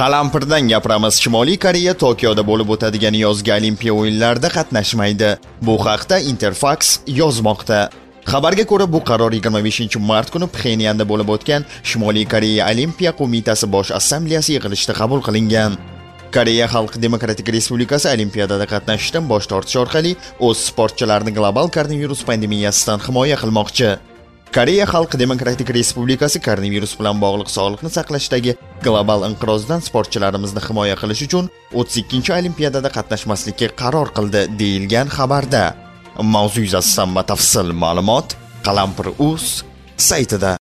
Qalampirdan gapiramiz. Shimoliy Koreya Tokioda bo'lib o'tadigan yozgi Olimpiya o'yinlarida qatnashmaydi. Bu haqda Interfax yozmoqda. Xabarga ko'ra, bu qaror 25-mart kuni Pxenyanda bo'lib o'tgan Shimoliy Koreya Olimpiya qo'mitasi bosh assambleyasi yig'ilishida qabul qilingan. Koreya Xalq Demokratik Respublikasi Olimpiyadada qatnashishdan bosh tortish orqali o'z sportchilarini global koronavirus pandemiyasidan himoya qilmoqchi. Koreya Xalq Demokratik Respublikasi koronavirus bilan bog'liq sog'liqni saqlashdagi global inqirozdan sportchilarimizni himoya qilish uchun 32-Olimpiyadada qatnashmaslikka qaror qildi, deyilgan xabarda. Mavzu yuzasidan batafsil ma'lumot Qalampir.uz saytida.